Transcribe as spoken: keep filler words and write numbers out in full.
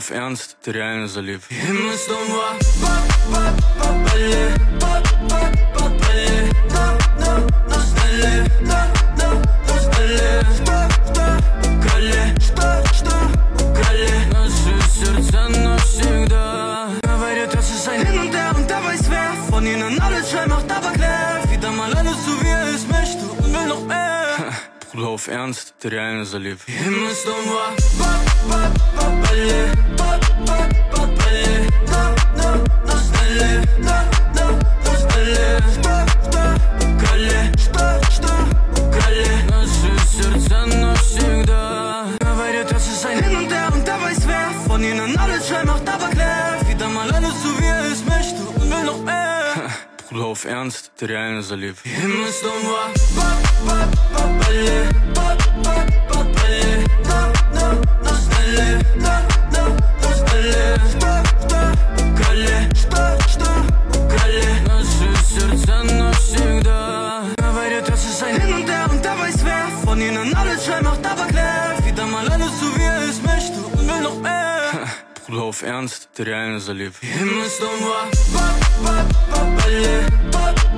auf Ernst, ты реально залив. И мы снова попали, попали, но, но, но стали, но, но, но стали. Украли, что, что украли наши сердца навсегда. Говорят, das ist ein Hin und Her und dabei ist wer von ihnen alle Schleim macht aber klar. Wieder mal alles so wie er es möchte und will noch mehr. Bruder, auf Ernst, ты реально залив. И мы снова попали, попали, но, но, но стали, но, но, но стали. Украли, что, что украли Наши сердца навсегда. Говорят, das ist ein Hin und Her und dabei ist wer von ihnen alles Schleim macht aber klar. Wieder mal alles so wie er es möchte und will noch mehr. Bruder, auf Ernst, ты реально залив. И мы снова попали, попали, но, но, но стали, но, но, но стали. Украли, что, что украли Наши сердца навсегда. Говорят, das ist ein Hin und Her und dabei ist wer von ihnen alles Schleim macht aber klar. Wieder mal alles so wie er es möchte und will noch mehr. Bruder, auf Ernst, ты реально залив. И мы снова попали,